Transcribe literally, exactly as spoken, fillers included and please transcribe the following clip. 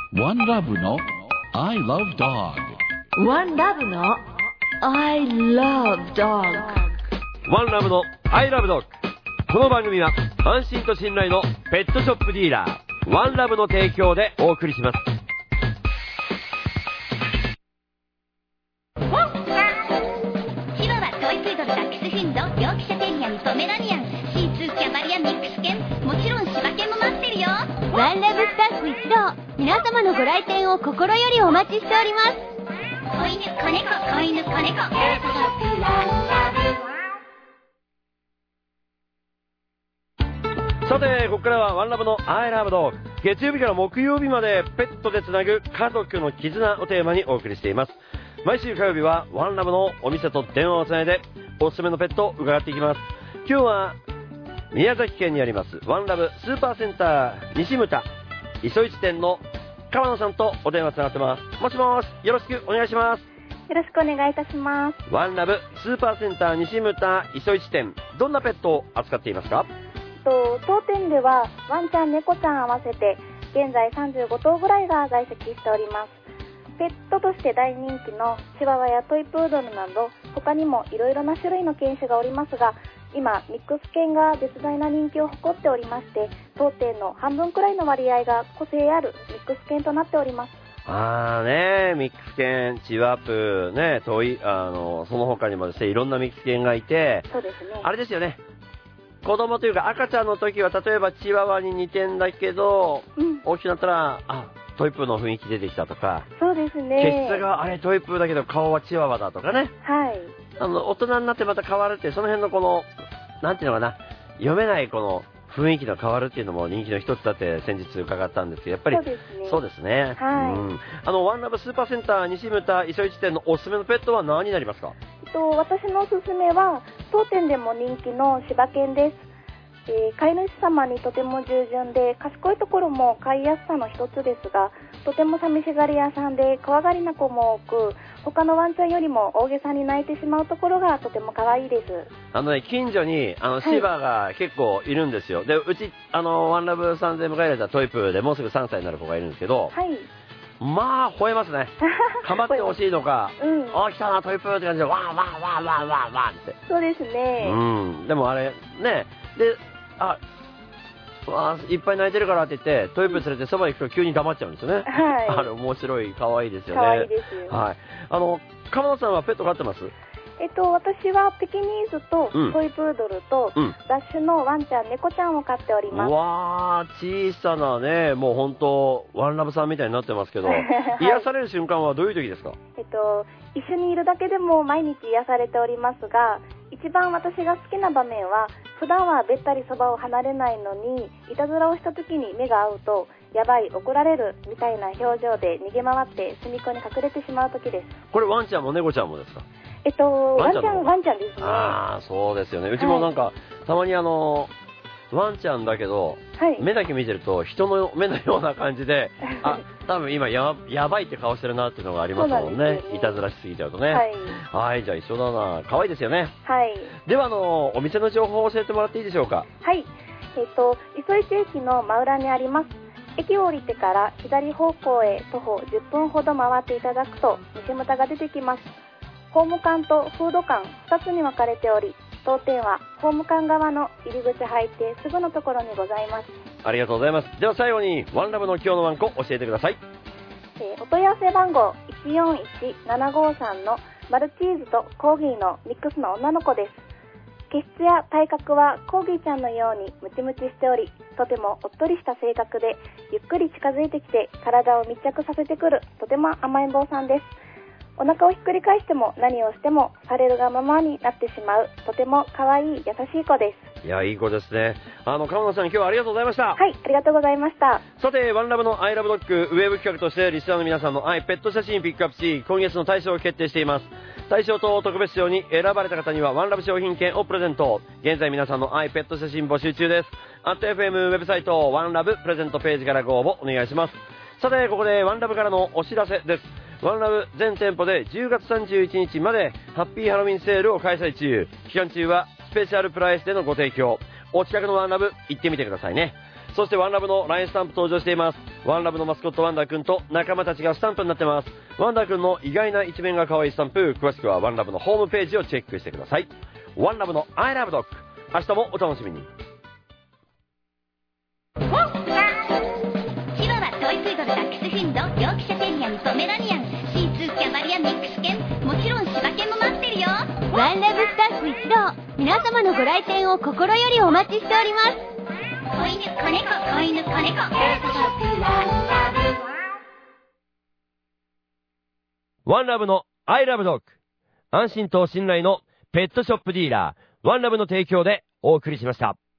ワンラブの I love dog。 ワンラブの I love dog。 ワンラブの I love dog。 この番組は安心と信頼のペットショップディーラーワンラブの提供でお送りします。 チワワ、トイプードル、ダックスフィンド、ヨークシャテリアン、ポメラニアン、シーツー、キャバリア、ミックス犬、もちろん柴犬も待ってるよ。 ワンラブスタッフ一同、皆様のご来店を心よりお待ちしております。 子犬、子猫、子犬、子猫。 さて、ここからはワンラブの I love dog。 月曜日から木曜日までペットでつなぐ家族の絆をテーマにお送りしています。毎週火曜日はワンラブのお店と電話をつないでおすすめのペットを伺っていきます。今日は宮崎県にありますワンラブスーパーセンター西牟田磯市店の川野さんとお電話つながってます。もしもし、よろしくお願いします。 よろしくお願いいたします。 ワンラブスーパーセンター西牟田磯市店、どんなペットを扱っていますか？ と当店ではワンちゃん、猫ちゃん合わせて現在さんじゅうごとうぐらいが在籍しております。ペットとして大人気のチワワやトイプードルなど他にもいろいろな種類の犬種がおりますが、今ミックス犬が絶大な人気を誇っておりまして、当店の半分くらいの割合が個性あるミックス犬となっております。 あーね、ミックス犬、チワプね、トイ、あのその他にもですね、いろんなミックス犬がいて、 そうですね。 あれですよね、子供というか赤ちゃんの時は例えばチワワに似てんだけど、うん、大きくなったらあトイプーの雰囲気出てきたとか、 そうですね、 毛質があれトイプーだけど顔はチワワだとかね、 はい、 あの大人になってまた変わるって、その辺のこのなんていうのかな、読めないこの雰囲気の変わるっていうのも人気の一つだって先日伺ったんですけど、やっぱりそうですね、 はい、 うん、あのワンラブスーパーセンター西牟田磯市店のおすすめのペットは何になりますか？ と私のおすすめは当店でも人気の柴犬です。えー、飼い主様にとても従順で賢いところも飼いやすさの一つですが、とても寂しがり屋さんで怖がりな子も多く、他のワンちゃんよりも大げさに泣いてしまうところがとても可愛いです。あのね、近所にあの柴が結構いるんですよ、はい、でうちあのワンラブさんで迎えられたトイプーでもうすぐさんさいになる子がいるんですけど、 はい、 まあ吠えますね。かまってほしいのか、うん、あ来たなトイプーって感じでワンワンワンワンワンワンって。 そうですね、 うん、でもあれね、でああいっぱい泣いてるからって言ってトイプー連れてそばに行くと急に黙っちゃうんですよね。はい、あれ面白い、可愛いですよね。 可愛いですよ。 はい。あの鎌野さんはペット飼ってます？ えっと私はペキニーズとトイプードルと、うん、雑種のワンちゃん、猫ちゃんを飼っております。 うわー、小さなね、もう本当ワンラブさんみたいになってますけど、はい、癒される瞬間はどういう時ですか？ えっと一緒にいるだけでも毎日癒されておりますが、一番私が好きな場面は普段はべったりそばを離れないのにいたずらをした時に目が合うとやばい、怒られるみたいな表情で逃げ回って隅っこに隠れてしまう時です。 これワンちゃんも猫ちゃんもですか？ えっとワンちゃんワンちゃんですね。 ああそうですよね。うちもなんか、はい、たまにあのワンちゃんだけど、はい、目だけ見てると人の目のような感じであ多分今 や, やばいって顔してるなっていうのがありますもん ね, ねいたずらしすぎちゃうとね。はい、はい、じゃあ一緒だな。可愛いですよね。 はい。 ではあのお店の情報を教えてもらっていいでしょうか？ はい、えっと磯市駅の真裏にあります。駅を降りてから左方向へ徒歩じゅっぷんほど回っていただくと西牟田が出てきます。ホーム館とフード館ふたつに分かれており、当店はホーム館側の入り口入ってすぐのところにございます。 ありがとうございます。では最後にワンラブの今日のワンコ教えてください。 えー、お問い合わせ番号いちよんいちななごさんのマルチーズとコーギーのミックスの女の子です。毛質や体格はコーギーちゃんのようにムチムチしており、とてもおっとりした性格でゆっくり近づいてきて体を密着させてくるとても甘えん坊さんです。お腹をひっくり返しても何をしてもされるがままになってしまうとても可愛い優しい子です。 いやいい子ですね。あの鎌野さん今日はありがとうございました。 はい、ありがとうございました。 さてワンラブのアイラブドッグウェブ企画としてリスナーの皆さんの愛ペット写真ピックアップし、今月の大賞を決定しています。大賞と特別賞に選ばれた方にはワンラブ商品券をプレゼント。現在皆さんの愛ペット写真募集中です。アット エフエム ウェブサイトワンラブプレゼントページからご応募お願いします。さてここでワンラブからのお知らせです。ワンラブ全店舗でじゅうがつさんじゅういちにちまでハッピーハロウィンセールを開催中。期間中はスペシャルプライスでのご提供。お近くのワンラブ行ってみてくださいね。そそしてワンラブの ライン スタンプ登場しています。ワンラブのマスコットワンダーくんと仲間たちがスタンプになってます。ワンダーくんの意外な一面が可愛いスタンプ、詳しくはワンラブのホームページをチェックしてください。ワンラブの I love dog、 明日もお楽しみに。 チワワ、トイプードル、ダックスフィンド、ヨークシャテリアン、ポメラニアン、シーツー、キャバリア、ミックス犬、もちろん柴犬も待ってるよ。 ワンラブスタッフ一同、皆様のご来店を心よりお待ちしております。 子犬、子猫、子犬、子猫。 ワンラブの I love dog、 安心と信頼のペットショップディーラー、ワンラブの提供でお送りしました。